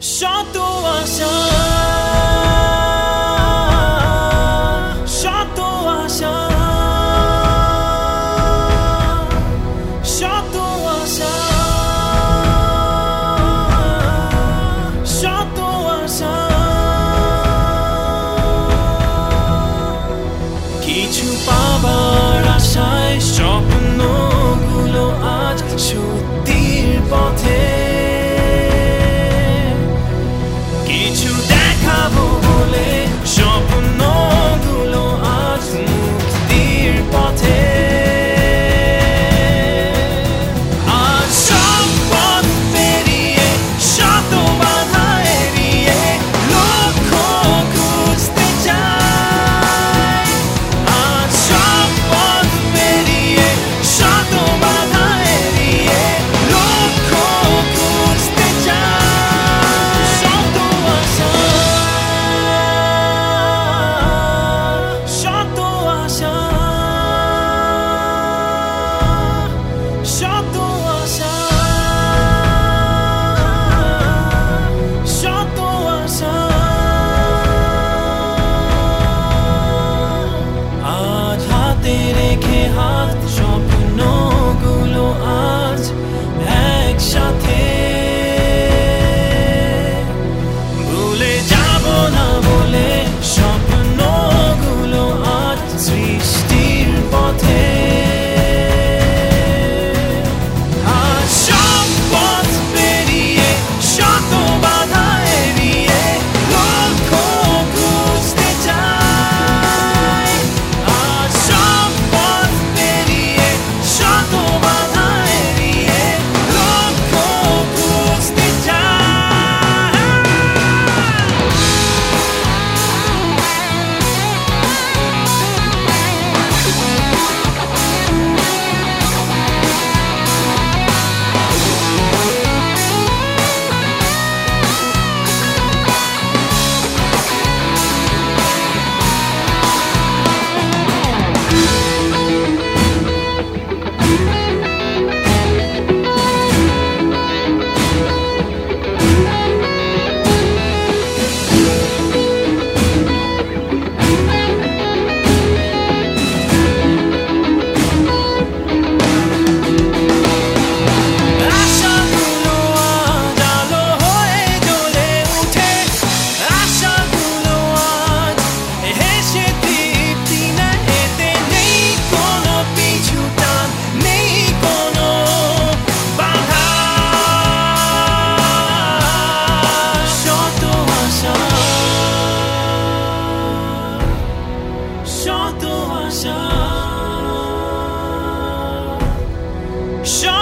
শত আশা শত আশা শত আশা শত আশা কিছু পাবার আশায় স্বপ্নগুলো আজ সত্যির পথে কিছু দেখাবো বলে স্বপ্নগুলো আজ মুক্তির পথে আজ সব পথ পেরিয়ে শত বাধা এড়িয়ে লক্ষ্য খুঁজতে চাই আজ সব পথ পেরিয়ে শত বাধা এড়িয়ে লক্ষ্য খুঁজতে চাই শত আশা শত আশা শত আশা শত আশা আজ হাতে রেখে হাত স্বপ্নগুলো আজ একসাথে ভুলে যাব না বলে স্বপ্নগুলো আজ সৃষ্টির পথে আজ সব পথ পেরিয়ে শত বাধা এড়িয়ে লক্ষ্য খুঁজতে চাই আজ সব পথ পেরিয়ে শত বাধা এড়িয়ে লক্ষ্য খুঁজতে চাই আশাগুলো আজ আলো হয়ে জ্বলে উঠে আশাগুলো আজ হেসে তৃপ্তি না এতে নেই কোনো পিছু টান নেই কোনো বাধা শত আশা শত আশা